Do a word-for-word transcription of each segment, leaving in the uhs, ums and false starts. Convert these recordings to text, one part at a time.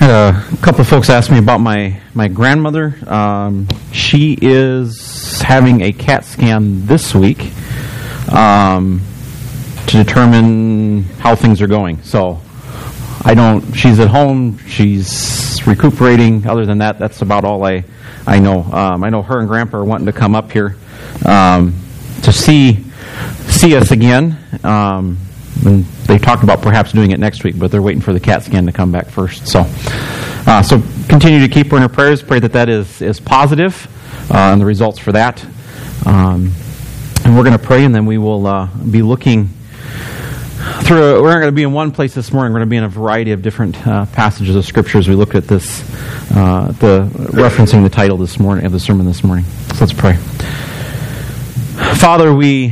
had a couple of folks ask me about my, my grandmother. Um, she is having a CAT scan this week um, to determine how things are going. So I don't, she's at home, she's recuperating. Other than that, that's about all I, I know. Um, I know her and Grandpa are wanting to come up here um, to see see us again. Um, and they talked about perhaps doing it next week, but they're waiting for the CAT scan to come back first. So uh, so continue to keep her in her prayers. Pray that that is, is positive, uh, and the results for that. Um, and we're going to pray, and then we will uh, be looking through. A, we're not going to be in one place this morning. We're going to be in a variety of different uh, passages of Scripture as we look at this, uh, the referencing the title this morning of the sermon this morning. So let's pray. Father, we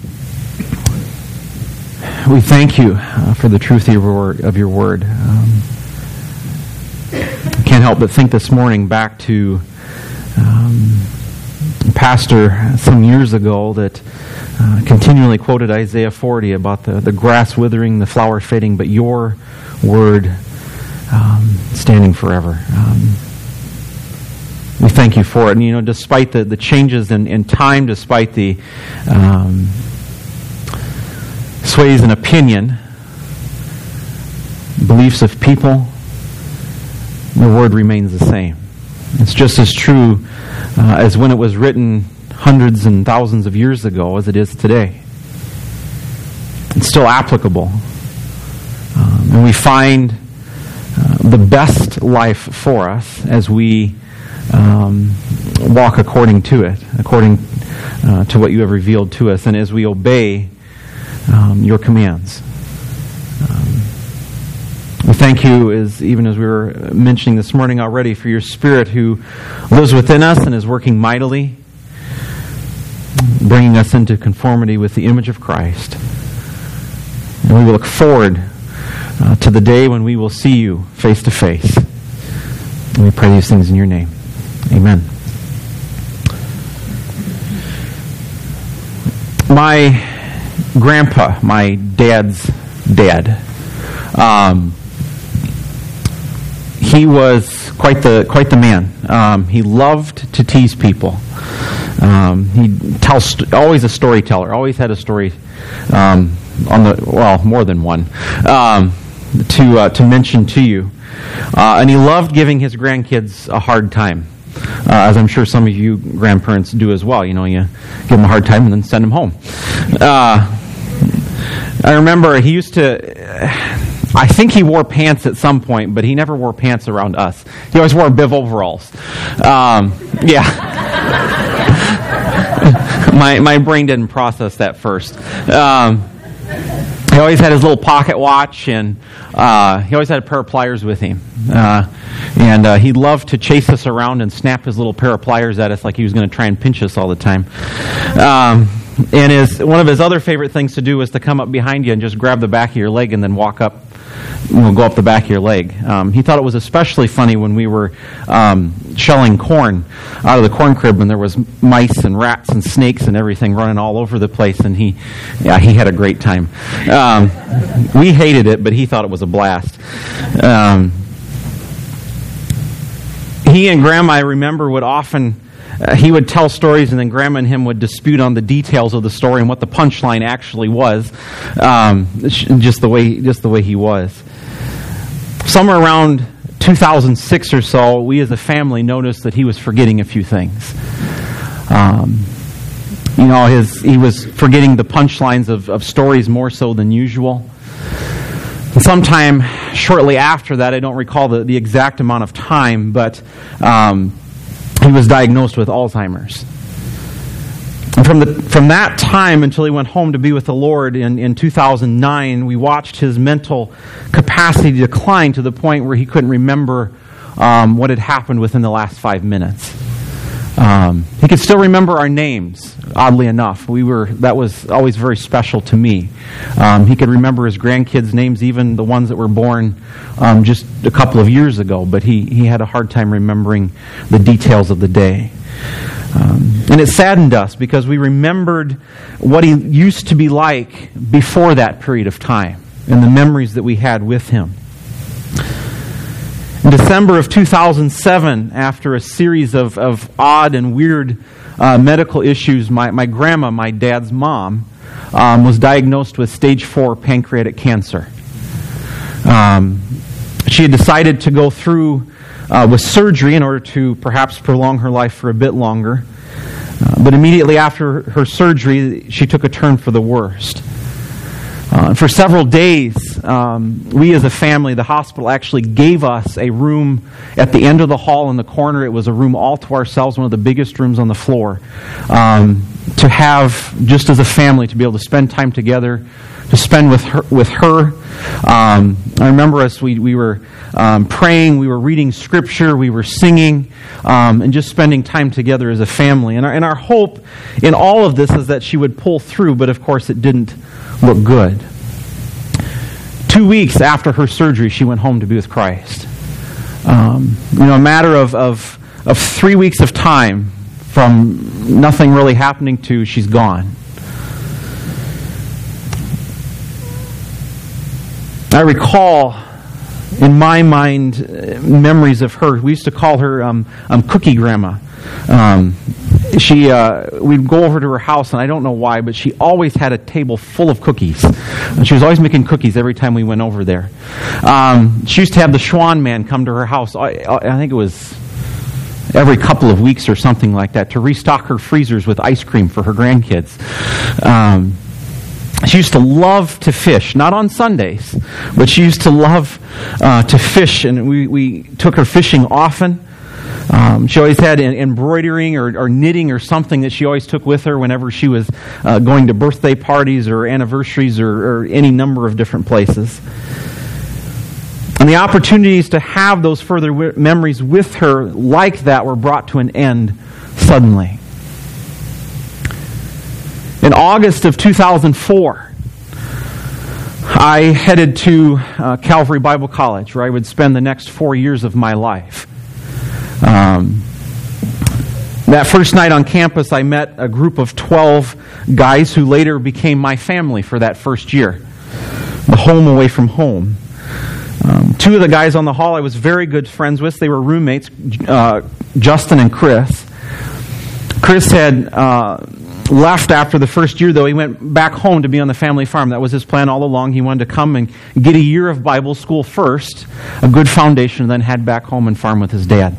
we thank you uh, for the truth of your word. Of your word. Um, I can't help but think this morning back to um, a pastor some years ago that uh, continually quoted Isaiah forty about the, the grass withering, the flower fading, but your word um, standing forever. Um, we thank you for it. And, you know, despite the, the changes in, in time, despite the um, sways in opinion, beliefs of people, the word remains the same. It's just as true uh, as when it was written hundreds and thousands of years ago as it is today. It's still applicable. Um, and we find uh, the best life for us as we um, walk according to it, according uh, to what you have revealed to us, and as we obey um, your commands. Um, we thank you, as even as we were mentioning this morning already, for your Spirit who lives within us and is working mightily, bringing us into conformity with the image of Christ. And we will look forward uh, to the day when we will see you face to face. And we pray these things in your name. Amen. My grandpa, my dad's dad, um, he was quite the quite the man. Um, he loved to tease people. Um, he tells always a storyteller. Always had a story um, on the well, more than one um, to uh, to mention to you. Uh, and he loved giving his grandkids a hard time, uh, as I'm sure some of you grandparents do as well. You know, you give them a hard time and then send them home. Uh, I remember he used to. I think he wore pants at some point, but he never wore pants around us. He always wore Biv overalls. Um, yeah. my my brain didn't process that first. Um, he always had his little pocket watch, and uh, he always had a pair of pliers with him. Uh, and uh, he loved to chase us around and snap his little pair of pliers at us like he was going to try and pinch us all the time. Um, and his one of his other favorite things to do was to come up behind you and just grab the back of your leg and then walk up. We'll go up the back of your leg. Um, he thought it was especially funny when we were um, shelling corn out of the corn crib, and there was mice and rats and snakes and everything running all over the place, and he, yeah, he had a great time. Um, we hated it, but he thought it was a blast. Um, he and Grandma, I remember, would often. Uh, he would tell stories, and then Grandma and him would dispute on the details of the story and what the punchline actually was. Um, just the way, just the way he was. Somewhere around two thousand six or so, we as a family noticed that he was forgetting a few things. Um, you know, his he was forgetting the punchlines of, of stories more so than usual. And sometime shortly after that, I don't recall the, the exact amount of time, but. Um, He was diagnosed with Alzheimer's. And from the from that time until he went home to be with the Lord in, in two thousand nine, we watched his mental capacity decline to the point where he couldn't remember um, what had happened within the last five minutes. Um, he could still remember our names, oddly enough. We were that was always very special to me. Um, he could remember his grandkids' names, even the ones that were born um, just a couple of years ago, but he, he had a hard time remembering the details of the day. Um, and it saddened us because we remembered what he used to be like before that period of time and the memories that we had with him. In December of two thousand seven, after a series of, of odd and weird uh, medical issues, my, my grandma, my dad's mom, um, was diagnosed with stage four pancreatic cancer. Um, she had decided to go through uh, with surgery in order to perhaps prolong her life for a bit longer. Uh, but immediately after her surgery, she took a turn for the worst. Uh, for several days, um, we as a family, the hospital actually gave us a room at the end of the hall in the corner. It was a room all to ourselves, one of the biggest rooms on the floor, um, to have, just as a family, to be able to spend time together, to spend with her. With her. Um, I remember us, we, we were um, praying, we were reading Scripture, we were singing, um, and just spending time together as a family. And our, and our hope in all of this is that she would pull through, but of course it didn't look good. Two weeks after her surgery, she went home to be with Christ. Um, you know, a matter of, of, of three weeks of time from nothing really happening to she's gone. I recall in my mind uh, memories of her. We used to call her um, um, Cookie Grandma. Um, she, uh, we'd go over to her house, and I don't know why, but she always had a table full of cookies. And she was always making cookies every time we went over there. Um, she used to have the Schwan man come to her house. I, I think it was every couple of weeks or something like that, to restock her freezers with ice cream for her grandkids. Um, She used to love to fish, not on Sundays, but she used to love uh, to fish, and we, we took her fishing often. Um, she always had an embroidering or, or knitting or something that she always took with her whenever she was uh, going to birthday parties or anniversaries or, or any number of different places. And the opportunities to have those further w- memories with her like that were brought to an end suddenly. In August of two thousand four, I headed to uh, Calvary Bible College, where I would spend the next four years of my life. Um, that first night on campus, I met a group of twelve guys who later became my family for that first year. The home away from home. Um, two of the guys on the hall I was very good friends with. They were roommates, uh, Justin and Chris. Chris had Uh, left after the first year, though. He went back home to be on the family farm. That was his plan all along. He wanted to come and get a year of Bible school first, a good foundation, and then head back home and farm with his dad.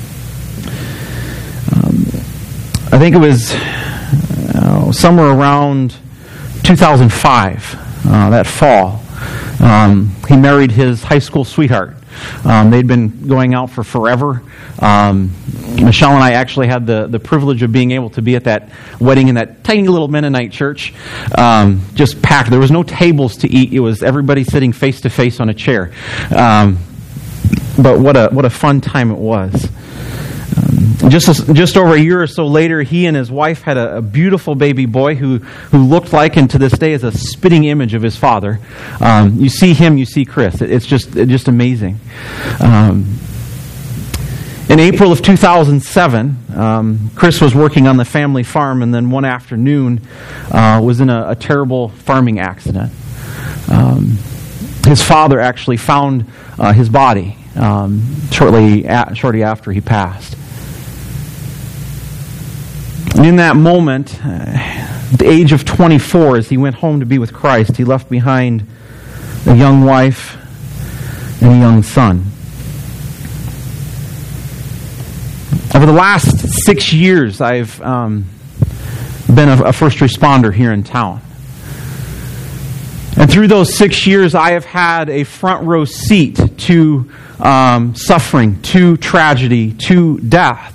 Um, I think it was uh, somewhere around two thousand five, uh, that fall. Um, he married his high school sweetheart. Um, they'd been going out for forever. Um, Michelle and I actually had the, the privilege of being able to be at that wedding in that tiny little Mennonite church, um, just packed. There was no tables to eat. It was everybody sitting face to face on a chair. Um, but what a what a fun time it was. Um, just just over a year or so later, he and his wife had a, a beautiful baby boy who who looked like, and to this day is a spitting image of his father. Um, you see him, you see Chris. It, it's just it's just amazing. Um, In April of two thousand seven, um, Chris was working on the family farm, and then one afternoon uh, was in a, a terrible farming accident. Um, his father actually found uh, his body um, shortly a- shortly after he passed. And in that moment, uh, at the age of twenty-four, as he went home to be with Christ, he left behind a young wife and a young son. Over the last six years, I've um, been a, a first responder here in town. And through those six years, I have had a front row seat to um, suffering, to tragedy, to death.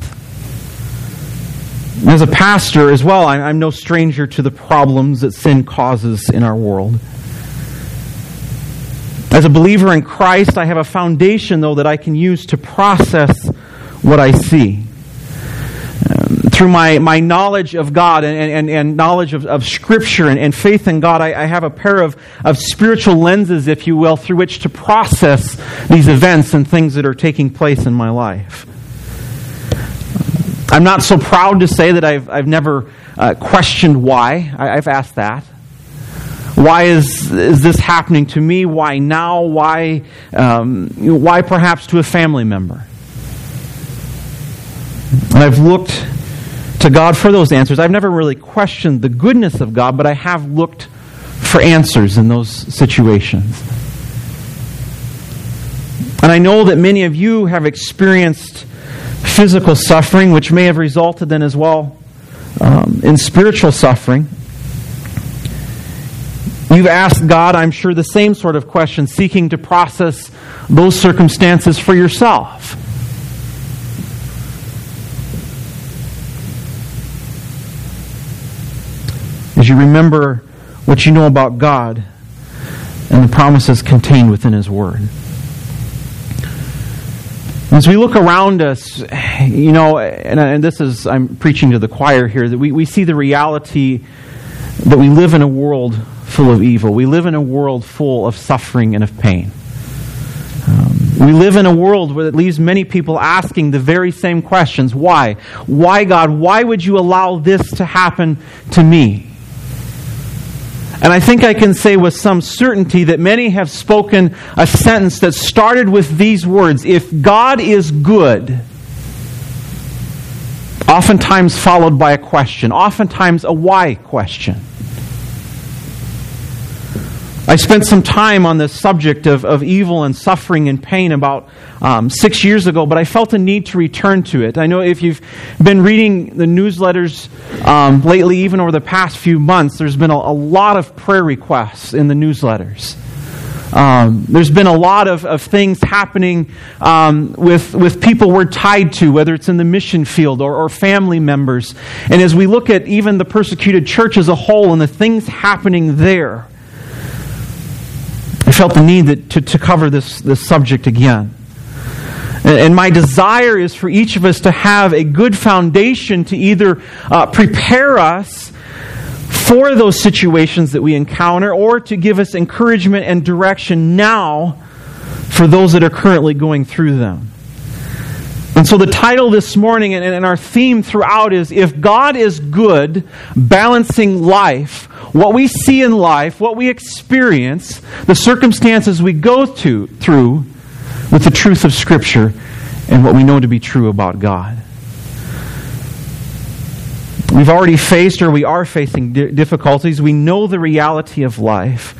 As a pastor as well, I, I'm no stranger to the problems that sin causes in our world. As a believer in Christ, I have a foundation, though, that I can use to process what I see. Um, through my, my knowledge of God and, and, and knowledge of, of Scripture and, and faith in God, I, I have a pair of, of spiritual lenses, if you will, through which to process these events and things that are taking place in my life. I'm not so proud to say that I've, I've never uh, questioned why. I, I've asked that. Why is is this happening to me? Why now? Why um, why perhaps to a family member? And I've looked to God for those answers. I've never really questioned the goodness of God, but I have looked for answers in those situations. And I know that many of you have experienced physical suffering, which may have resulted then as well um, in spiritual suffering. You've asked God, I'm sure, the same sort of question, seeking to process those circumstances for yourself. As you remember what you know about God and the promises contained within His Word. As we look around us, you know, and, and this is, I'm preaching to the choir here, that we, we see the reality that we live in a world full of evil. We live in a world full of suffering and of pain. Um, we live in a world where it leaves many people asking the very same questions. Why? Why, God? Why would you allow this to happen to me? And I think I can say with some certainty that many have spoken a sentence that started with these words, if God is good, oftentimes followed by a question, oftentimes a why question. I spent some time on this subject of, of evil and suffering and pain about um, six years ago, but I felt a need to return to it. I know if you've been reading the newsletters um, lately, even over the past few months, there's been a, a lot of prayer requests in the newsletters. Um, there's been a lot of, of things happening um, with, with people we're tied to, whether it's in the mission field or, or family members. And as we look at even the persecuted church as a whole and the things happening there, I felt the need that, to, to cover this, this subject again. And, and my desire is for each of us to have a good foundation to either uh, prepare us for those situations that we encounter or to give us encouragement and direction now for those that are currently going through them. And so the title this morning and, and our theme throughout is, If God is Good, Balancing Life. What we see in life, what we experience, the circumstances we go to, through with the truth of Scripture and what we know to be true about God. We've already faced or we are facing di- difficulties. We know the reality of life.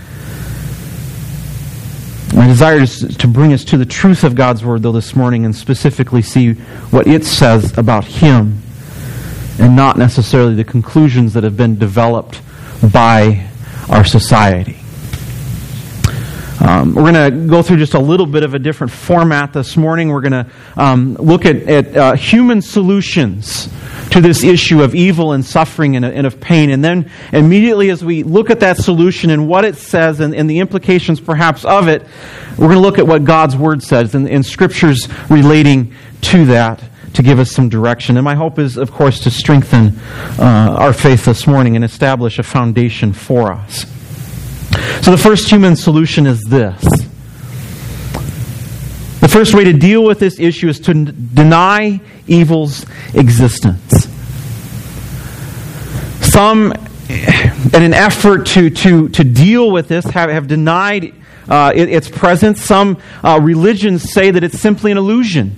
My desire is to bring us to the truth of God's Word, though, this morning, and specifically see what it says about Him and not necessarily the conclusions that have been developed by our society. Um, we're going to go through just a little bit of a different format this morning. We're going to um, look at, at uh, human solutions to this issue of evil and suffering and, and of pain. And then immediately as we look at that solution and what it says and, and the implications perhaps of it, we're going to look at what God's Word says and, and Scriptures relating to that to give us some direction. And my hope is, of course, to strengthen uh, our faith this morning and establish a foundation for us. So the first human solution is this. The first way to deal with this issue is to n- deny evil's existence. Some, in an effort to, to, to deal with this, have, have denied uh, it, its presence. Some uh, religions say that it's simply an illusion.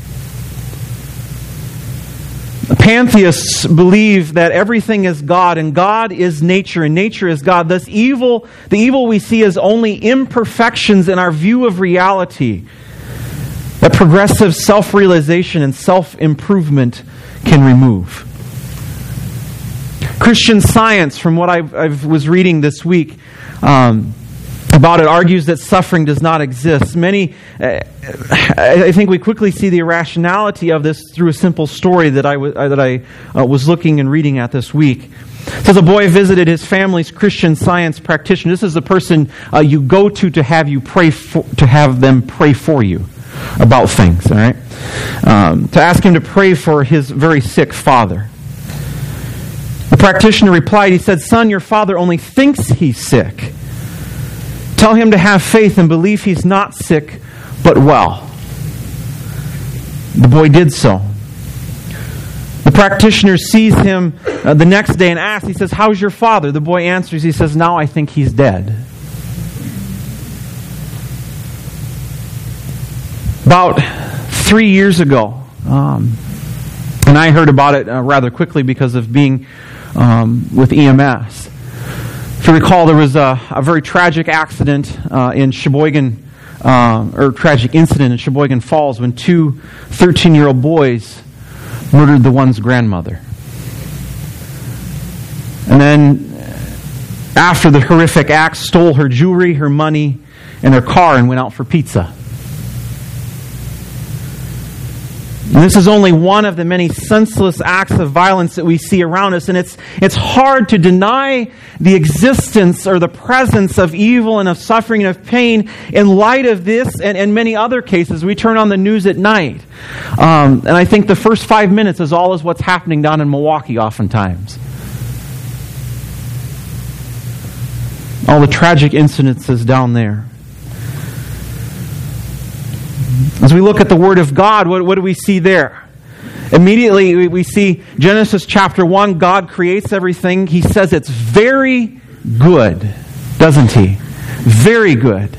Pantheists believe that everything is God and God is nature and nature is God. Thus, evil, the evil we see is only imperfections in our view of reality that progressive self-realization and self-improvement can remove. Christian Science, from what I've, I was reading this week um, about it, argues that suffering does not exist. Many, uh, I think we quickly see the irrationality of this through a simple story that I, w- that I uh, was looking and reading at this week. It says a boy visited his family's Christian Science practitioner. This is the person uh, you go to to have you pray for, to have them pray for you about things. All right, um, to ask him to pray for his very sick father. The practitioner replied. He said, "Son, your father only thinks he's sick. Tell him to have faith and believe he's not sick, but well." The boy did so. The practitioner sees him uh, the next day and asks, he says, "How's your father?" The boy answers, he says, "Now I think he's dead." About three years ago, um, and I heard about it uh, rather quickly because of being um, with E M S. If you recall, there was a, a very tragic accident uh, in Sheboygan, uh, or tragic incident in Sheboygan Falls when two thirteen-year-old boys murdered the one's grandmother. And then, after the horrific act, stole her jewelry, her money, and her car and went out for pizza. And this is only one of the many senseless acts of violence that we see around us, and it's it's hard to deny the existence or the presence of evil and of suffering and of pain in light of this and, and many other cases. We turn on the news at night, um, and I think the first five minutes is all is what's happening down in Milwaukee oftentimes. All the tragic incidences down there. As we look at the Word of God, what, what do we see there? Immediately we, we see Genesis chapter one, God creates everything. He says it's very good, doesn't He? Very good.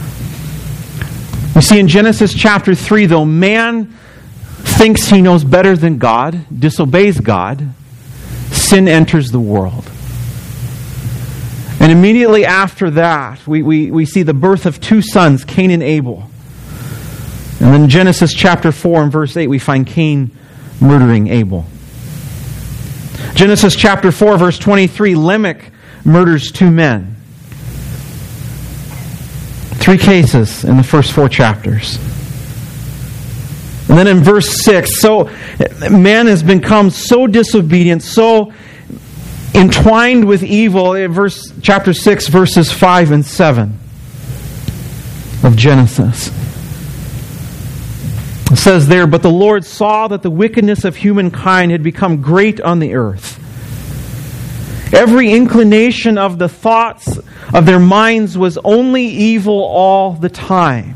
We see in Genesis chapter three, though man thinks he knows better than God, disobeys God, sin enters the world. And immediately after that, we, we, we see the birth of two sons, Cain and Abel. And then in Genesis chapter four and verse eight, we find Cain murdering Abel. Genesis chapter four, verse twenty-three, Lamech murders two men. Three cases in the first four chapters. And then in verse six, so man has become so disobedient, so entwined with evil, in verse chapter six, verses five and seven of Genesis. It says there, "But the Lord saw that the wickedness of humankind had become great on the earth. Every inclination of the thoughts of their minds was only evil all the time.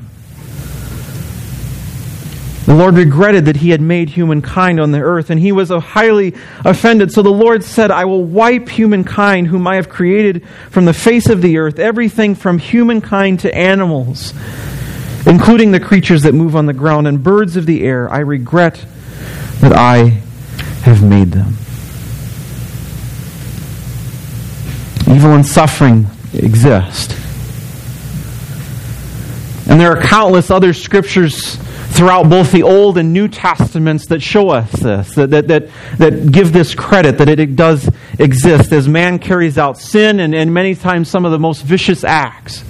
The Lord regretted that He had made humankind on the earth, and He was highly offended. So the Lord said, I will wipe humankind, whom I have created from the face of the earth, everything from humankind to animals, including the creatures that move on the ground and birds of the air. I regret that I have made them." Evil and suffering exist. And there are countless other scriptures throughout both the Old and New Testaments that show us this, that, that, that, that give this credit, that it, it does exist as man carries out sin and, and many times some of the most vicious acts.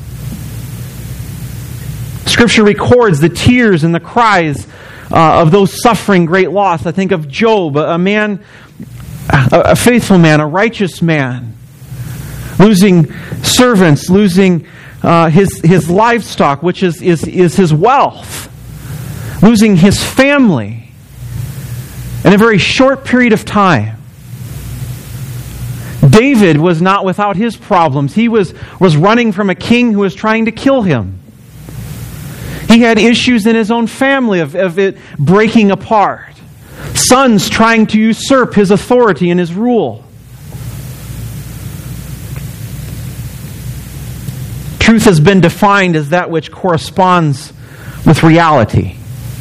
Scripture records the tears and the cries uh, of those suffering great loss. I think of Job, a man, a, a faithful man, a righteous man, losing servants, losing uh, his his livestock, which is, is, is his wealth, losing his family in a very short period of time. David was not without his problems. He was, was running from a king who was trying to kill him. He had issues in his own family of, of it breaking apart. Sons trying to usurp his authority and his rule. Truth has been defined as that which corresponds with reality.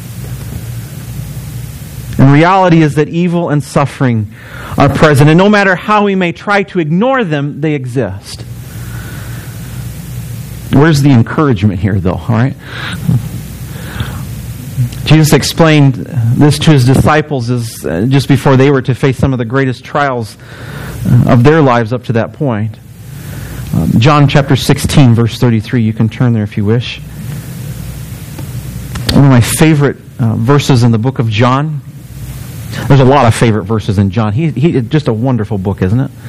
And reality is that evil and suffering are present. And no matter how we may try to ignore them, they exist. Where's the encouragement here, though? All right. Jesus explained this to His disciples as uh, just before they were to face some of the greatest trials of their lives up to that point. Um, John chapter sixteen, verse thirty-three. You can turn there if you wish. One of my favorite uh, verses in the book of John. There's a lot of favorite verses in John. He, he, just a wonderful book, isn't it?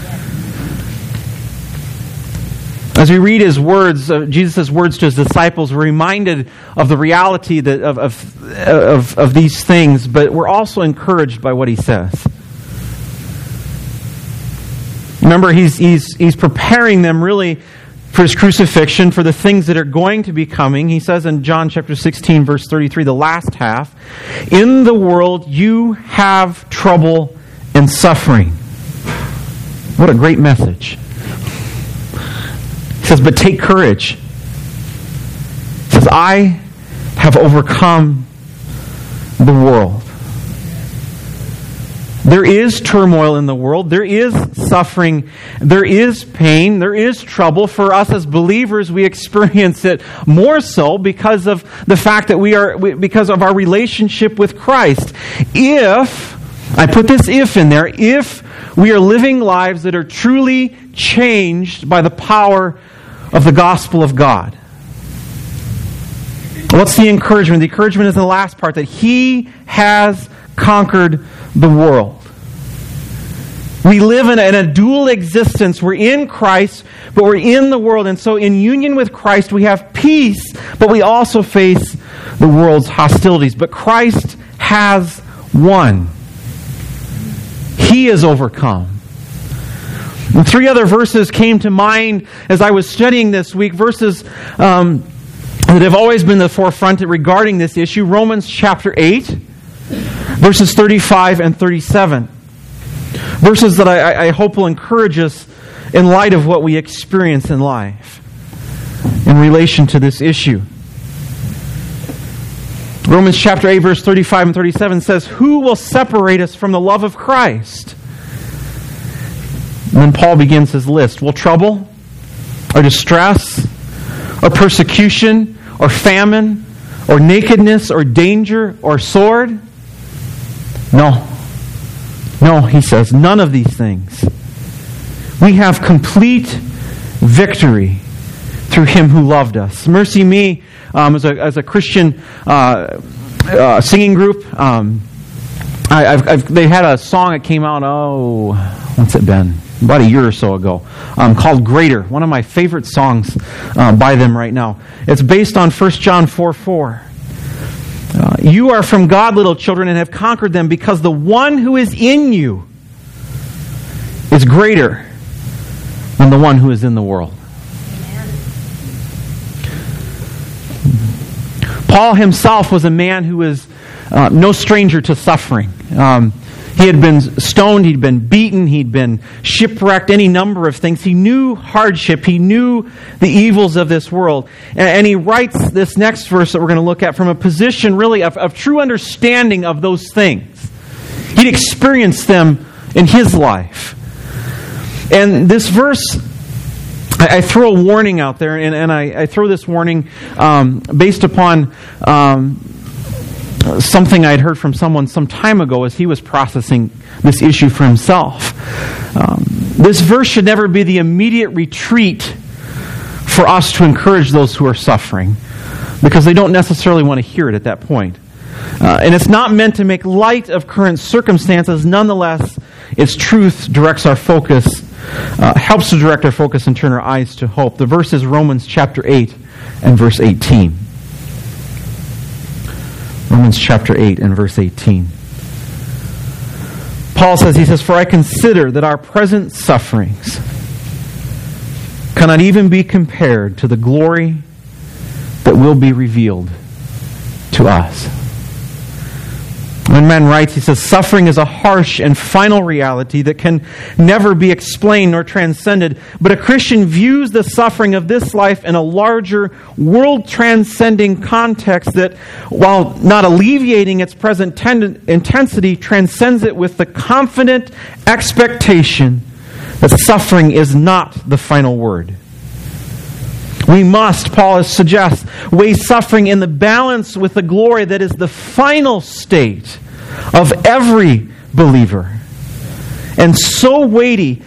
As we read His words, uh, Jesus' words to His disciples, we're reminded of the reality that, of, of, of, of these things, but we're also encouraged by what He says. Remember, He's, he's, he's preparing them really for his crucifixion, for the things that are going to be coming. He says in John chapter sixteen, verse thirty-three, the last half, "In the world you have trouble and suffering." What a great message. He says, "But take courage." He says, "I have overcome the world." There is turmoil in the world. There is suffering. There is pain. There is trouble. For us as believers, we experience it more so because of the fact that we are, because of our relationship with Christ. If, I put this if in there, if we are living lives that are truly changed by the power of the gospel of God. What's the encouragement? The encouragement is in the last part, that He has conquered the world. We live in a, in a dual existence. We're in Christ, but we're in the world. And so in union with Christ, we have peace, but we also face the world's hostilities. But Christ has won. He is overcome. And three other verses came to mind as I was studying this week, verses um, that have always been the forefront regarding this issue. Romans chapter eight, verses thirty-five and thirty-seven. Verses that I, I hope will encourage us in light of what we experience in life in relation to this issue. Romans chapter eight, verse thirty-five and thirty-seven says, "Who will separate us from the love of Christ?" And then Paul begins his list. Will trouble, or distress, or persecution, or famine, or nakedness, or danger, or sword? No. No, he says, none of these things. We have complete victory through Him who loved us. Mercy Me, um, as, a, as a Christian uh, uh, singing group, um, I, I've, I've, they had a song that came out, oh, what's it been? About a year or so ago, um, called Greater. One of my favorite songs uh, by them right now. It's based on First John four four. Uh, you are from God, little children, and have conquered them, because the one who is in you is greater than the one who is in the world. Paul himself was a man who was uh, no stranger to suffering. Um, He had been stoned, he'd been beaten, he'd been shipwrecked, any number of things. He knew hardship, he knew the evils of this world. And, and he writes this next verse that we're going to look at from a position really of, of true understanding of those things. He'd experienced them in his life. And this verse, I, I throw a warning out there, and, and I, I throw this warning um, based upon Um, something I'd heard from someone some time ago as he was processing this issue for himself. Um, this verse should never be the immediate retreat for us to encourage those who are suffering, because they don't necessarily want to hear it at that point. Uh, and it's not meant to make light of current circumstances. Nonetheless, its truth directs our focus, uh, helps to direct our focus and turn our eyes to hope. The verse is Romans chapter eight and verse eighteen. Romans chapter eight and verse eighteen. Paul says, he says, "For I consider that our present sufferings cannot even be compared to the glory that will be revealed to us." When man writes, he says, "Suffering is a harsh and final reality that can never be explained nor transcended. But a Christian views the suffering of this life in a larger, world-transcending context that, while not alleviating its present ten- intensity, transcends it with the confident expectation that suffering is not the final word. We must," Paul suggests, "weigh suffering in the balance with the glory that is the final state of every believer. And so weighty,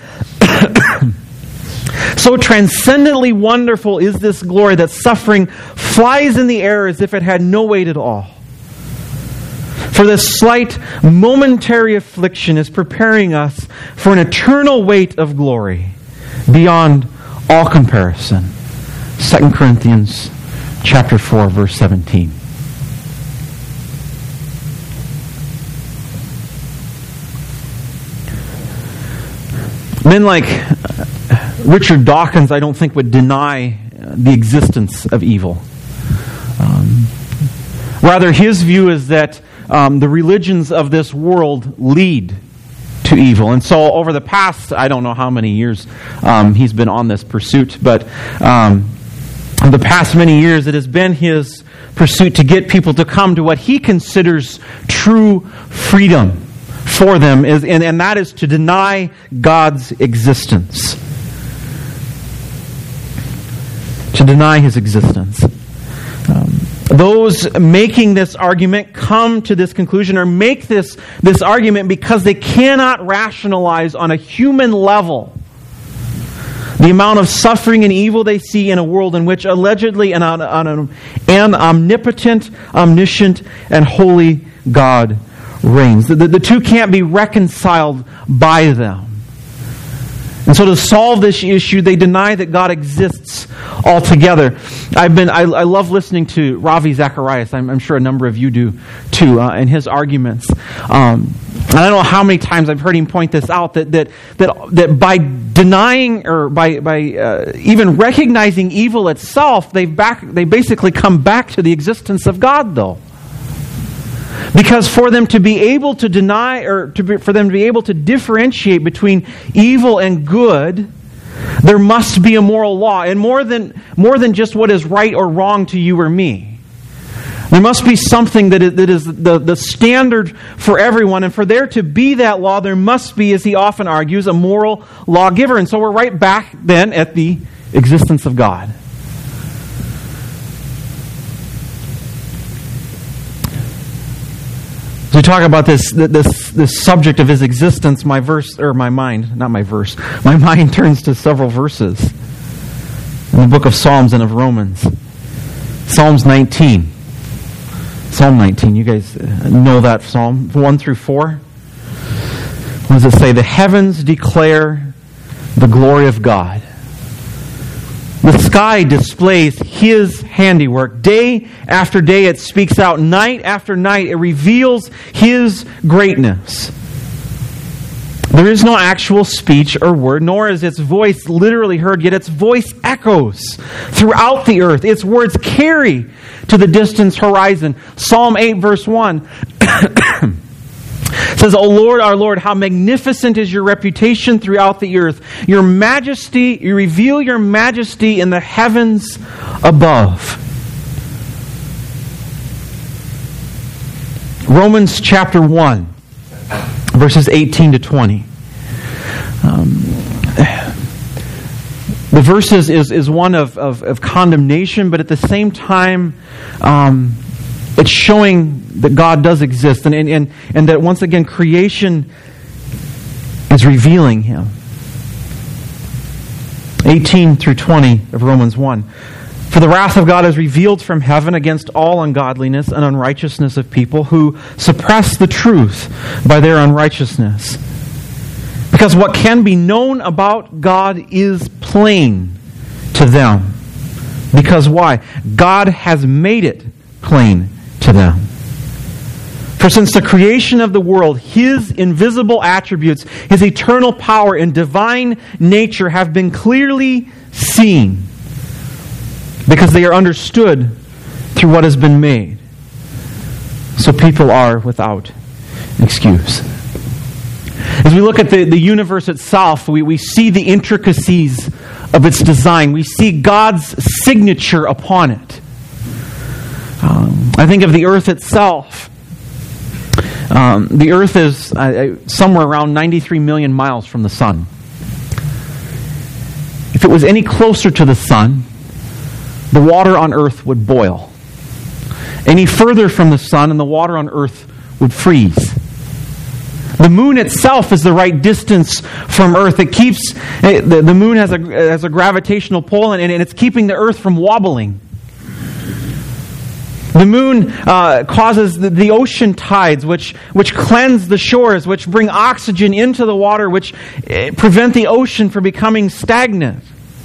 so transcendently wonderful is this glory that suffering flies in the air as if it had no weight at all. For this slight, momentary affliction is preparing us for an eternal weight of glory beyond all comparison." Second Corinthians chapter four, verse seventeen. Men like Richard Dawkins, I don't think, would deny the existence of evil. Um, rather, his view is that um, the religions of this world lead to evil. And so over the past, I don't know how many years um, he's been on this pursuit, but um, the past many years it has been his pursuit to get people to come to what he considers true freedom for them, is, and, and that is to deny God's existence. To deny His existence. Um, those making this argument come to this conclusion, or make this, this argument because they cannot rationalize on a human level the amount of suffering and evil they see in a world in which allegedly an, an, an omnipotent, omniscient, and holy God reigns. The, the, the two can't be reconciled by them. And so to solve this issue, they deny that God exists altogether. I've been, I, I love listening to Ravi Zacharias. I'm, I'm sure a number of you do too, uh, and his arguments. Um, and I don't know how many times I've heard him point this out, that that that, that by denying or by by uh, even recognizing evil itself, they've back they basically come back to the existence of God, though. Because for them to be able to deny, or to be, for them to be able to differentiate between evil and good, there must be a moral law, and more than more than just what is right or wrong to you or me. There must be something that is, that is the, the standard for everyone, and for there to be that law, there must be, as he often argues, a moral lawgiver. And so we're right back then at the existence of God. As we talk about this, this this subject of His existence, my verse, or my mind, not my verse, my mind turns to several verses in the book of Psalms and of Romans. Psalms nineteen. Psalm nineteen, you guys know that psalm, one through four. What does it say? The heavens declare the glory of God. The sky displays His handiwork. Day after day it speaks out. Night after night it reveals His greatness. There is no actual speech or word, nor is its voice literally heard, yet its voice echoes throughout the earth. Its words carry to the distant horizon. Psalm eight verse one says, O Lord, our Lord, how magnificent is your reputation throughout the earth. Your majesty, you reveal your majesty in the heavens above. Romans chapter one, verses eighteen to twenty. Um, the verse is, is, is one of, of, of condemnation, but at the same time, um, it's showing that God does exist, and, and, and, and that once again creation is revealing Him. eighteen through twenty of Romans one. For the wrath of God is revealed from heaven against all ungodliness and unrighteousness of people who suppress the truth by their unrighteousness. Because what can be known about God is plain to them. Because why? God has made it plain to them. For since the creation of the world, His invisible attributes, His eternal power and divine nature have been clearly seen, because they are understood through what has been made. So people are without excuse. As we look at the, the universe itself, we, we see the intricacies of its design. We see God's signature upon it. Um, I think of the earth itself. Um, the earth is uh, somewhere around ninety-three million miles from the sun. If it was any closer to the sun, the water on earth would boil. Any further from the sun, and the water on earth would freeze. The moon itself is the right distance from earth. It keeps the, the moon has a has a gravitational pull, and, and it's keeping the earth from wobbling. The moon uh, causes the, the ocean tides, which which cleanse the shores, which bring oxygen into the water, which uh, prevent the ocean from becoming stagnant.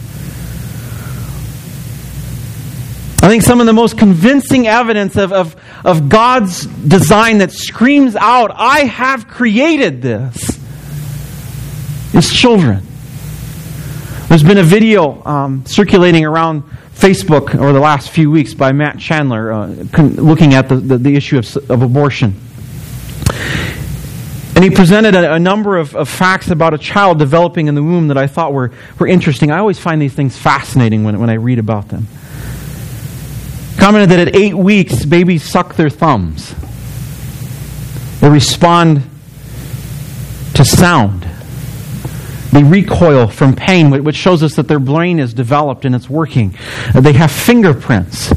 I think some of the most convincing evidence of, of, of God's design that screams out, I have created this, is children. There's been a video um, circulating around Facebook over the last few weeks by Matt Chandler uh, con- looking at the, the, the issue of, of abortion. And he presented a, a number of, of facts about a child developing in the womb that I thought were, were interesting. I always find these things fascinating when, when I read about them. Commented that at eight weeks, babies suck their thumbs. They respond to sound. They recoil from pain, which shows us that their brain is developed and it's working. They have fingerprints.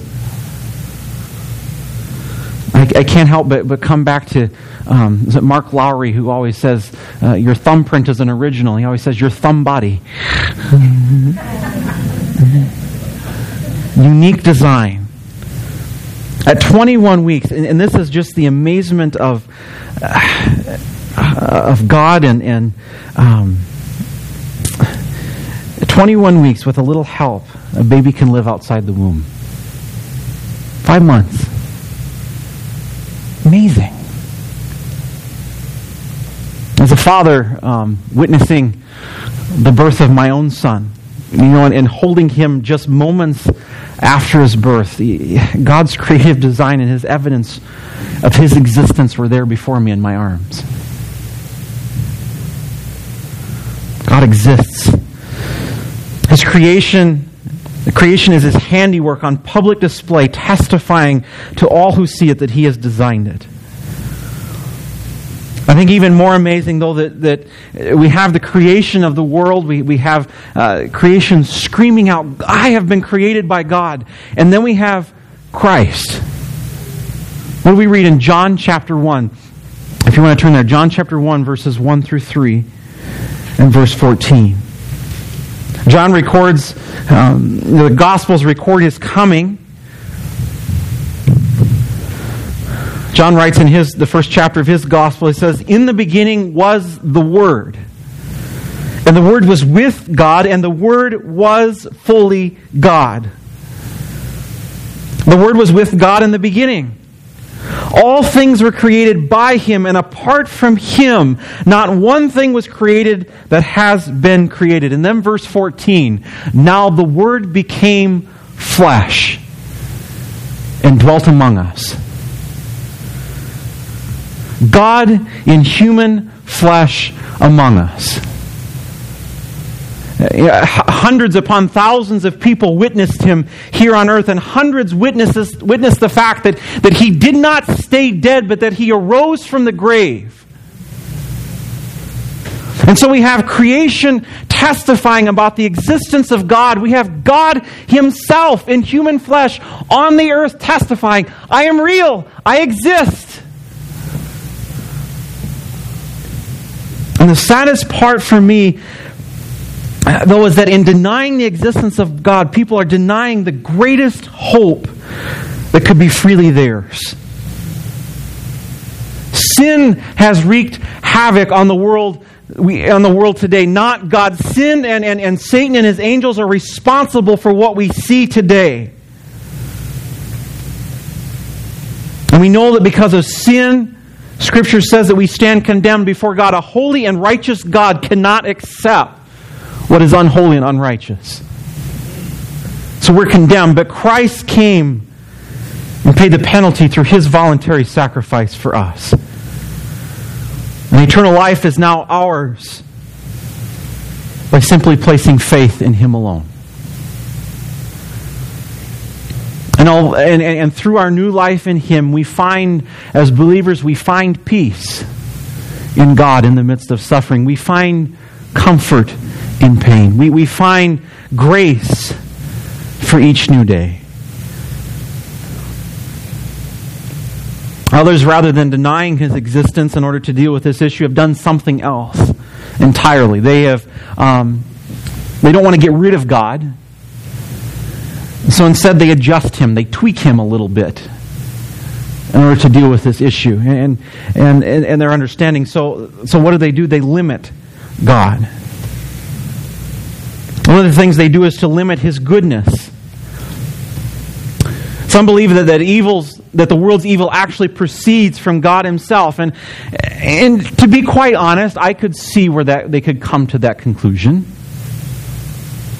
I, I can't help but, but come back to um, is it Mark Lowry, who always says, uh, your thumbprint is an original. He always says, your thumb body. Unique design. At twenty-one weeks, and, and this is just the amazement of uh, of God, and, and um, twenty-one weeks with a little help, a baby can live outside the womb. Five months. Amazing. As a father, um, witnessing the birth of my own son, you know, and, and holding him just moments after his birth, he, God's creative design and His evidence of His existence were there before me in my arms. God exists. His creation, the creation is His handiwork on public display, testifying to all who see it that He has designed it. I think even more amazing, though, that, that we have the creation of the world. We, we have uh, creation screaming out, I have been created by God. And then we have Christ. What do we read in John chapter one? If you want to turn there, John chapter one, verses one through three and verse fourteen. John records, um, the Gospels record His coming. John writes in his the first chapter of his Gospel, he says, in the beginning was the Word. And the Word was with God, and the Word was fully God. The Word was with God in the beginning. All things were created by Him, and apart from Him, not one thing was created that has been created. And then verse fourteen, now the Word became flesh and dwelt among us. God in human flesh among us. Hundreds upon thousands of people witnessed Him here on earth, and hundreds witnesses, witnessed the fact that, that He did not stay dead, but that He arose from the grave. And so we have creation testifying about the existence of God. We have God Himself in human flesh on the earth testifying, I am real, I exist. And the saddest part for me, though, is that in denying the existence of God, people are denying the greatest hope that could be freely theirs. Sin has wreaked havoc on the world, we, on the world today. Not God. Sin and, and, and Satan and his angels are responsible for what we see today. And we know that because of sin, Scripture says that we stand condemned before God. A holy and righteous God cannot accept what is unholy and unrighteous. So we're condemned, but Christ came and paid the penalty through His voluntary sacrifice for us. And eternal life is now ours by simply placing faith in Him alone. And, all, and, and through our new life in Him, we find, as believers, we find peace in God in the midst of suffering. We find comfort in pain. We, we find grace for each new day. Others, rather than denying His existence in order to deal with this issue, have done something else entirely. They have, um, they don't want to get rid of God. So instead they adjust Him, they tweak Him a little bit in order to deal with this issue and and, and, and their understanding. So, so what do they do? They limit God. One of the things they do is to limit His goodness. Some believe that, that evils that the world's evil actually proceeds from God Himself. And and to be quite honest, I could see where that they could come to that conclusion.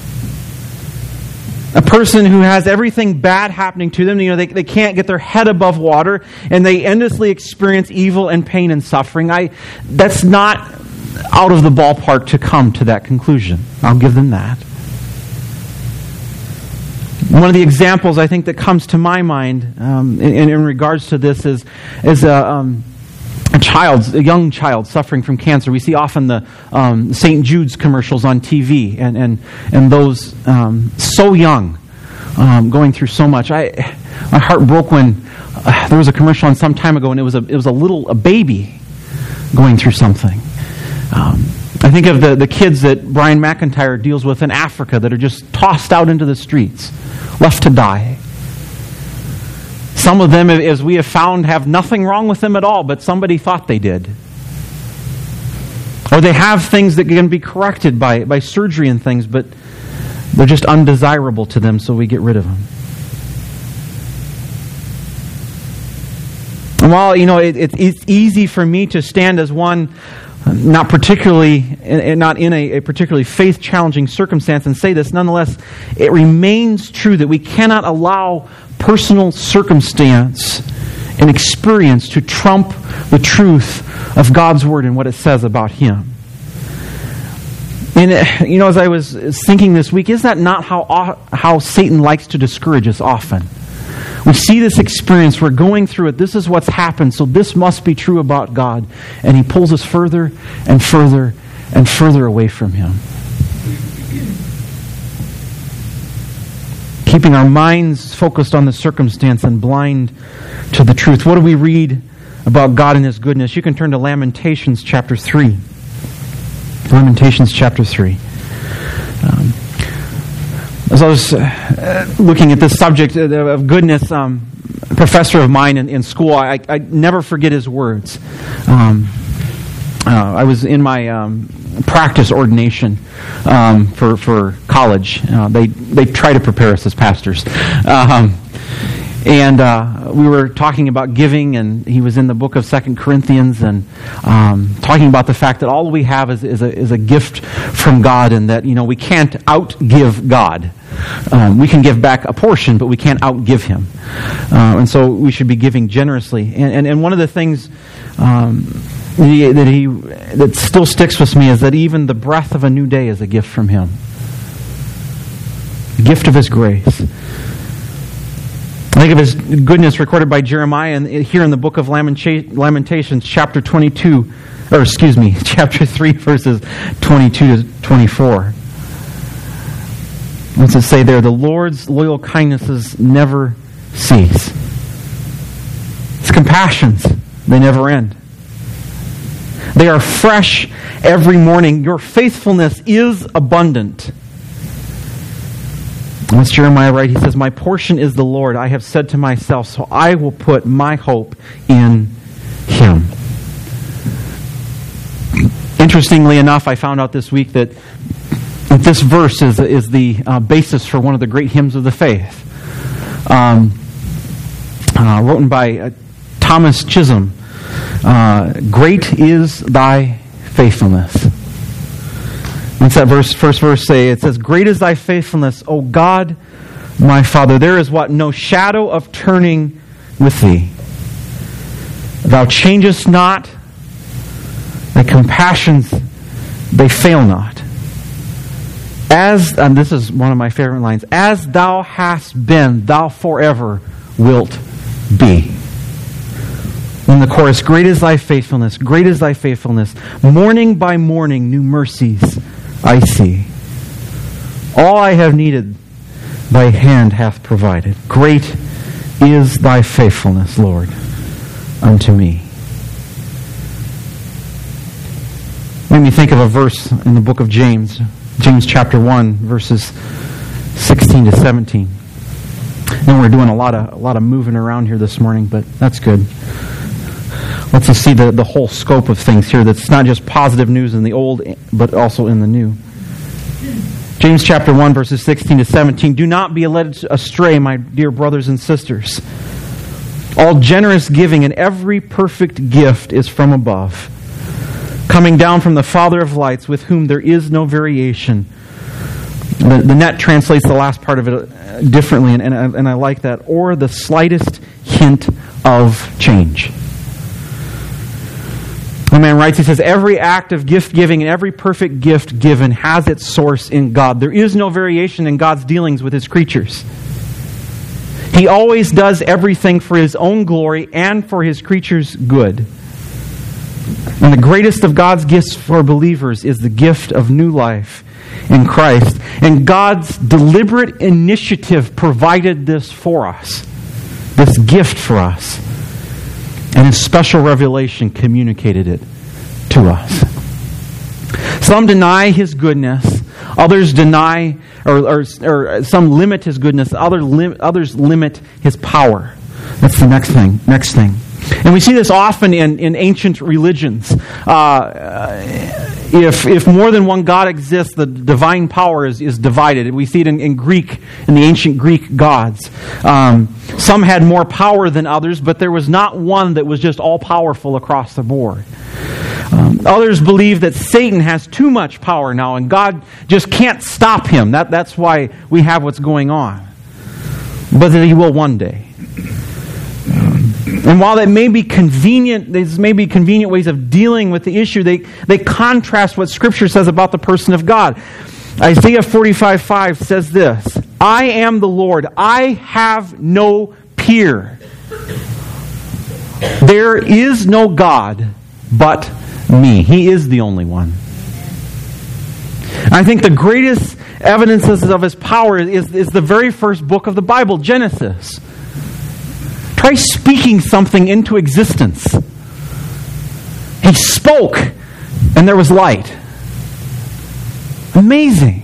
A person who has everything bad happening to them, you know, they, they can't get their head above water, and they endlessly experience evil and pain and suffering. I, that's not out of the ballpark to come to that conclusion. I'll give them that. One of the examples I think that comes to my mind um, in, in regards to this is, is a, um, a child, a young child suffering from cancer. We see often the um, Saint Jude's commercials on T V, and and and those um, so young, um, going through so much. I my heart broke when uh, there was a commercial on some time ago, and it was a it was a little a baby going through something. Um, I think of the, the kids that Brian McIntyre deals with in Africa that are just tossed out into the streets, left to die. Some of them, as we have found, have nothing wrong with them at all, but somebody thought they did. Or they have things that can be corrected by, by surgery and things, but they're just undesirable to them, so we get rid of them. And while, you know, it, it, it's easy for me to stand as one not particularly, not in a, a particularly faith-challenging circumstance and say this, nonetheless, it remains true that we cannot allow personal circumstance and experience to trump the truth of God's Word and what it says about Him. And, you know, as I was thinking this week, is that not how, how Satan likes to discourage us often? We see this experience, we're going through it, this is what's happened, so this must be true about God. And he pulls us further and further and further away from Him. Keeping our minds focused on the circumstance and blind to the truth. What do we read about God and His goodness? You can turn to Lamentations chapter three. Lamentations chapter three. Um, As I was uh, looking at this subject of goodness, um, a professor of mine in, in school, I, I never forget his words. Um, uh, I was in my um, practice ordination um, for for college. Uh, they they try to prepare us as pastors. Um, And uh, we were talking about giving, and he was in the book of Second Corinthians, and um, talking about the fact that all we have is, is, a, is a gift from God, and that, you know, we can't outgive God. Um, we can give back a portion, but we can't outgive Him. Uh, and so we should be giving generously. And, and, and one of the things um, that, he, that he that still sticks with me is that even the breath of a new day is a gift from Him. A gift of His grace. I think of His goodness recorded by Jeremiah and here in the book of Lamentations, chapter twenty-two, or excuse me, chapter three, verses twenty-two to twenty-four. What's it say there? The Lord's loyal kindnesses never cease. His compassions, they never end. They are fresh every morning. Your faithfulness is abundant. What's Jeremiah write? He says, my portion is the Lord. I have said to myself, so I will put my hope in Him. Interestingly enough, I found out this week that this verse is, is the uh, basis for one of the great hymns of the faith. Um, uh, written by uh, Thomas Chisholm. Uh, Great is thy faithfulness. What's that verse, first verse say? It says, great is thy faithfulness, O God, my Father. There is what? No shadow of turning with thee. Thou changest not. Thy compassions, they fail not. As, and this is one of my favorite lines, as thou hast been, thou forever wilt be. In the chorus, great is thy faithfulness, great is thy faithfulness. Morning by morning, new mercies I see. All I have needed, thy hand hath provided. Great is thy faithfulness, Lord, unto me. Made me think of a verse in the book of James, James chapter one, verses sixteen to seventeen. I know we're doing a lot of a lot of moving around here this morning, but that's good. Let's just see the, the whole scope of things here. That's not just positive news in the old, but also in the new. James chapter one, verses sixteen to seventeen. Do not be led astray, my dear brothers and sisters. All generous giving and every perfect gift is from above, coming down from the Father of lights, with whom there is no variation The, the Net translates the last part of it differently, and, and, I, and I like that. Or the slightest hint of change. The man writes, he says, every act of gift giving and every perfect gift given has its source in God. There is no variation in God's dealings with His creatures. He always does everything for His own glory and for His creatures' good. And the greatest of God's gifts for believers is the gift of new life in Christ. And God's deliberate initiative provided this for us, this gift for us. And His special revelation communicated it to us. Some deny His goodness. Others deny, or, or, or some limit His goodness. Other lim, others limit His power. That's the next thing. Next thing. And we see this often in, in ancient religions. Uh, if if more than one God exists, the divine power is, is divided. We see it in, in Greek, in the ancient Greek gods. Um, some had more power than others, but there was not one that was just all-powerful across the board. Um, others believe that Satan has too much power now, and God just can't stop him. That, that's why we have what's going on. But that He will one day. And while that may be convenient, these may be convenient ways of dealing with the issue, they, they contrast what Scripture says about the person of God. Isaiah forty-five five says this, I am the Lord, I have no peer. There is no God but me. He is the only one. I think the greatest evidences of His power is, is the very first book of the Bible, Genesis. Try speaking something into existence. He spoke, and there was light. Amazing.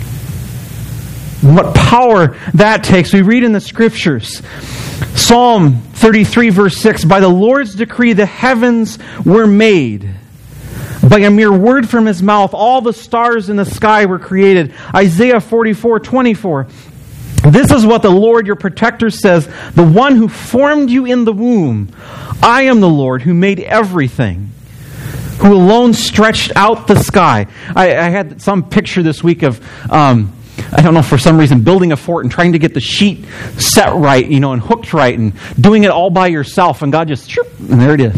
What power that takes. We read in the Scriptures, Psalm thirty-three, verse six, by the Lord's decree the heavens were made. By a mere word from His mouth, all the stars in the sky were created. Isaiah forty-four twenty-four. This is what the Lord your protector says, the one who formed you in the womb. I am the Lord who made everything, who alone stretched out the sky. I, I had some picture this week of, um, I don't know, for some reason, building a fort and trying to get the sheet set right, you know, and hooked right, and doing it all by yourself, and God just, shoop, and there it is.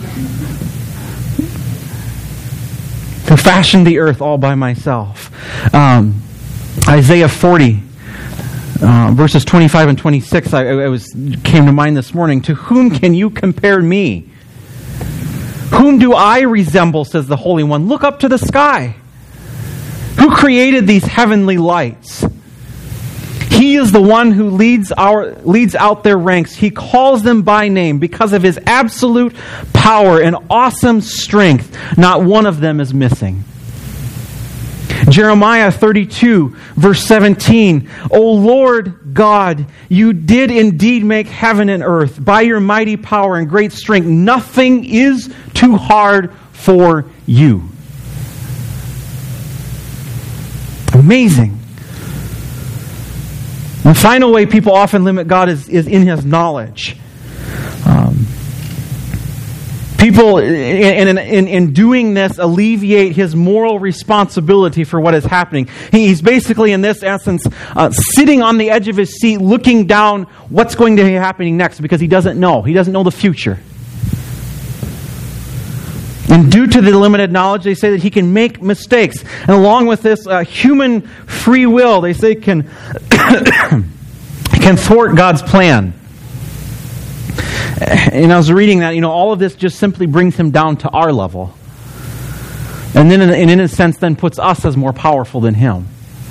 Who fashioned the earth all by myself. Um, Isaiah forty. Uh, verses twenty-five and twenty-six, I, I was came to mind this morning. To whom can you compare me? Whom do I resemble, says the Holy One. Look up to the sky. Who created these heavenly lights? He is the one who leads our leads out their ranks. He calls them by name because of His absolute power and awesome strength. Not one of them is missing. Jeremiah thirty-two, verse seventeen. O Lord God, you did indeed make heaven and earth. By your mighty power and great strength, nothing is too hard for you. Amazing. The final way people often limit God is, is in His knowledge. Um, People, in, in, in doing this, alleviate His moral responsibility for what is happening. He's basically, in this essence, uh, sitting on the edge of His seat, looking down what's going to be happening next, because He doesn't know. He doesn't know the future. And due to the limited knowledge, they say that He can make mistakes. And along with this, uh, human free will, they say, can, can thwart God's plan. And I was reading that, you know, all of this just simply brings Him down to our level. And then, in, in a sense, then puts us as more powerful than Him.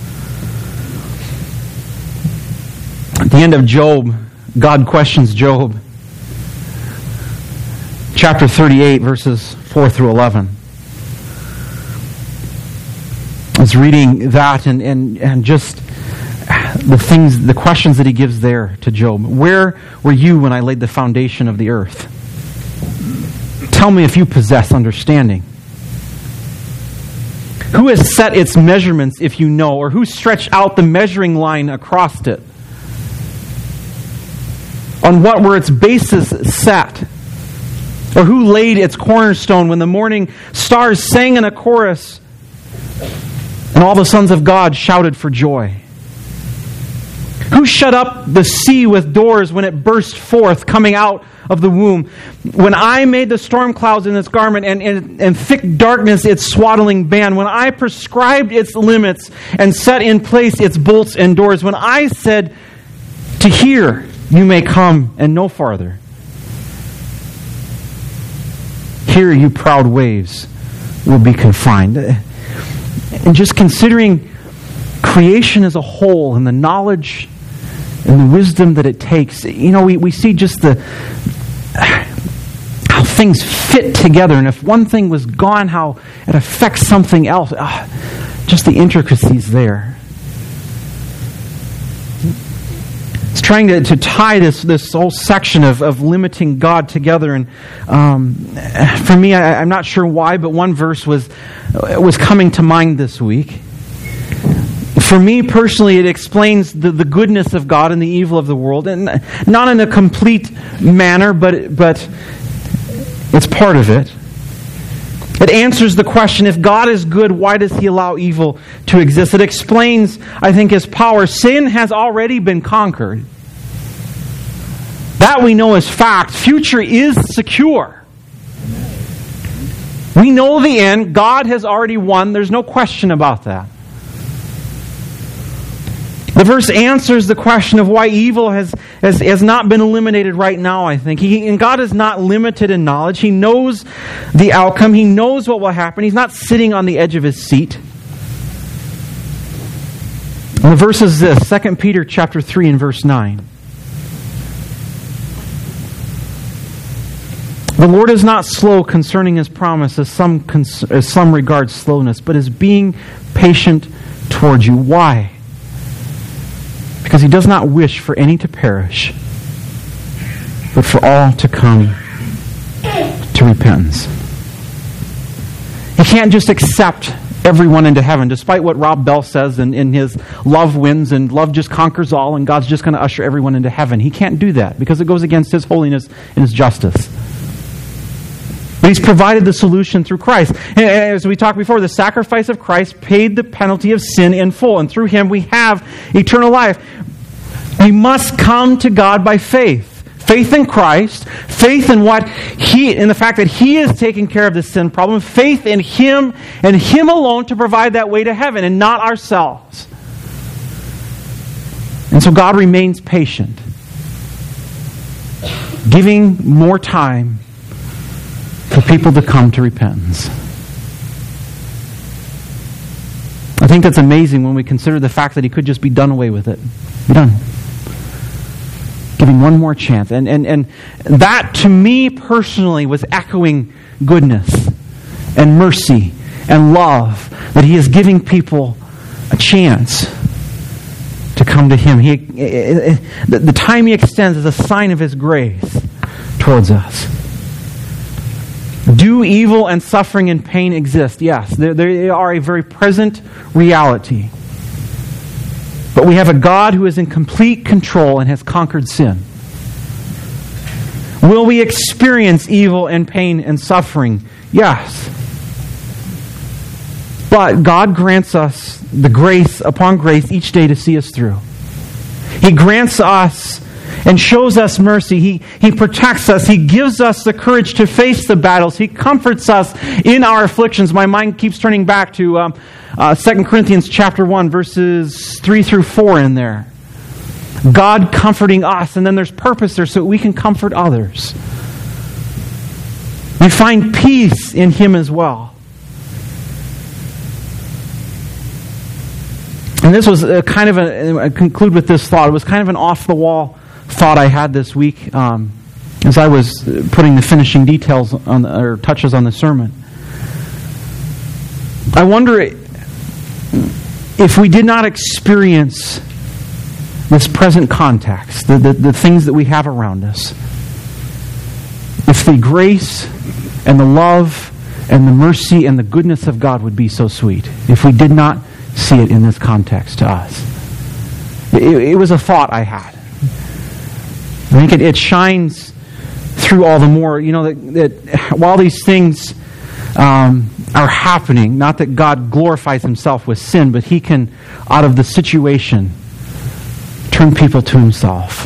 At the end of Job, God questions Job. Chapter thirty-eight, verses four through eleven. I was reading that and, and, and just the things, the questions that he gives there to Job. Where were you when I laid the foundation of the earth? Tell me if you possess understanding. Who has set its measurements, if you know, or who stretched out the measuring line across it? On what were its bases set? Or who laid its cornerstone when the morning stars sang in a chorus And all the sons of God shouted for joy. Who shut up the sea with doors when it burst forth, coming out of the womb? When I made the storm clouds in its garment and, and, and thick darkness its swaddling band, when I prescribed its limits and set in place its bolts and doors, when I said, to here you may come and no farther. Here you proud waves will be confined. And just considering creation as a whole and the knowledge and the wisdom that it takes, you know, we, we see just the how things fit together. And if one thing was gone, how it affects something else. Uh, just the intricacies there. It's trying to, to tie this, this whole section of, of limiting God together. And um, for me, I, I'm not sure why, but one verse was was coming to mind this week. For me personally, it explains the, the goodness of God and the evil of the world. And not in a complete manner, but but it's part of it. It answers the question, if God is good, why does He allow evil to exist? It explains, I think, His power. Sin has already been conquered. That we know as fact. Future is secure. We know the end. God has already won. There's no question about that. The verse answers the question of why evil has, has, has not been eliminated right now, I think. He, and God is not limited in knowledge. He knows the outcome. He knows what will happen. He's not sitting on the edge of His seat. And the verse is this, Second Peter chapter three and verse nine. The Lord is not slow concerning His promise, as some, cons- as some regard slowness, but is being patient towards you. Why? Because He does not wish for any to perish, but for all to come to repentance. He can't just accept everyone into heaven, despite what Rob Bell says in, in his Love Wins and love just conquers all and God's just going to usher everyone into heaven. He can't do that because it goes against His holiness and His justice. But He's provided the solution through Christ. As we talked before, the sacrifice of Christ paid the penalty of sin in full. And through Him we have eternal life. We must come to God by faith. Faith in Christ. Faith in what He, in the fact that He is taking care of the sin problem. Faith in Him and Him alone to provide that way to heaven and not ourselves. And so God remains patient, giving more time for people to come to repentance. I think that's amazing when we consider the fact that He could just be done away with it. Be done. Giving one more chance. And, and, and that, to me personally, was echoing goodness and mercy and love, that He is giving people a chance to come to Him. He, the, the time He extends is a sign of His grace towards us. Do evil and suffering and pain exist? Yes, they, they are a very present reality. But we have a God who is in complete control and has conquered sin. Will we experience evil and pain and suffering? Yes. But God grants us the grace upon grace each day to see us through. He grants us and shows us mercy. He, he protects us. He gives us the courage to face the battles. He comforts us in our afflictions. My mind keeps turning back to um, uh, Second Corinthians chapter one, verses three through four in there. God comforting us, and then there's purpose there so that we can comfort others. We find peace in Him as well. And this was a kind of a, I conclude with this thought. It was kind of an off-the-wall thought I had this week um, as I was putting the finishing details on the, or touches on the sermon. I wonder if we did not experience this present context, the, the, the things that we have around us, if the grace and the love and the mercy and the goodness of God would be so sweet, if we did not see it in this context to us. It, it was a thought I had. I think it, it shines through all the more, you know, that, that while these things um, are happening, not that God glorifies himself with sin, but he can, out of the situation, turn people to himself.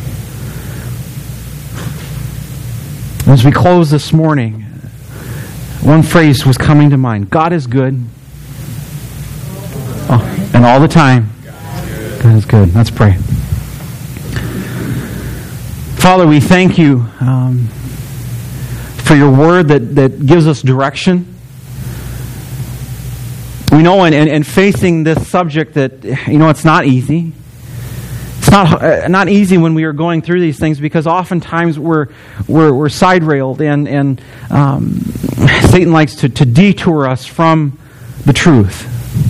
As we close this morning, one phrase was coming to mind. God is good. Oh, and all the time. God is good. Let's pray. Father, we thank you um, for your word that, that gives us direction. We know in, in, in facing this subject that, you know, it's not easy. It's not uh, not easy when we are going through these things, because oftentimes we're we're, we're side railed, and and um, Satan likes to, to detour us from the truth.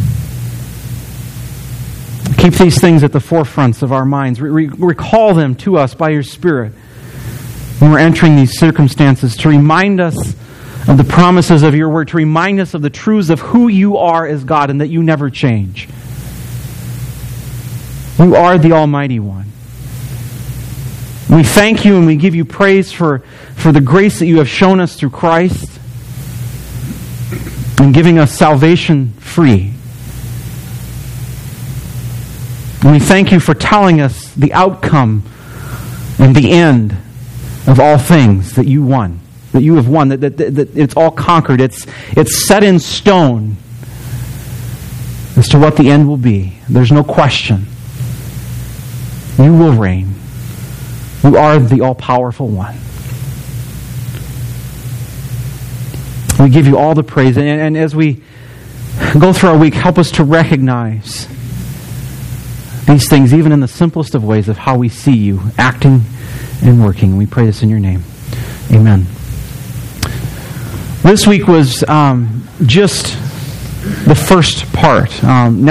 Keep these things at the forefronts of our minds. Re- recall them to us by your Spirit when we're entering these circumstances, to remind us of the promises of your word, to remind us of the truths of who you are as God and that you never change. You are the Almighty One. We thank you and we give you praise for, for the grace that you have shown us through Christ and giving us salvation free. And we thank you for telling us the outcome and the end of all things, that you won, that you have won, that, that, that, that it's all conquered. It's, it's set in stone as to what the end will be. There's no question. You will reign. You are the all-powerful one. We give you all the praise. And, and as we go through our week, help us to recognize these things, even in the simplest of ways, of how we see you acting and working. We pray this in your name. Amen. This week was um, just the first part. Um,